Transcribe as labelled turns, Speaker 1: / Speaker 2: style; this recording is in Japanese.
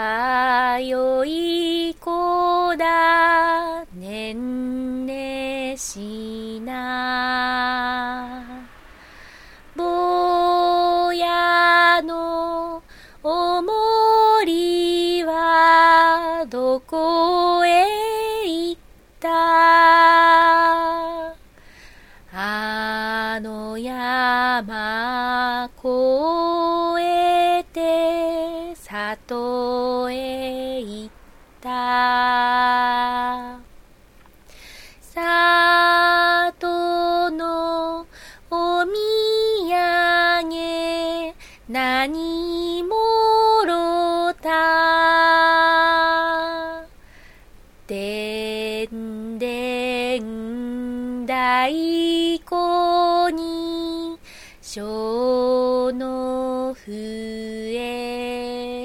Speaker 1: はよい子だねんねしな坊やのおもりはどこへ行ったあの山越えて里へ行った里のお土産何もろたでんでん太鼓に小の笛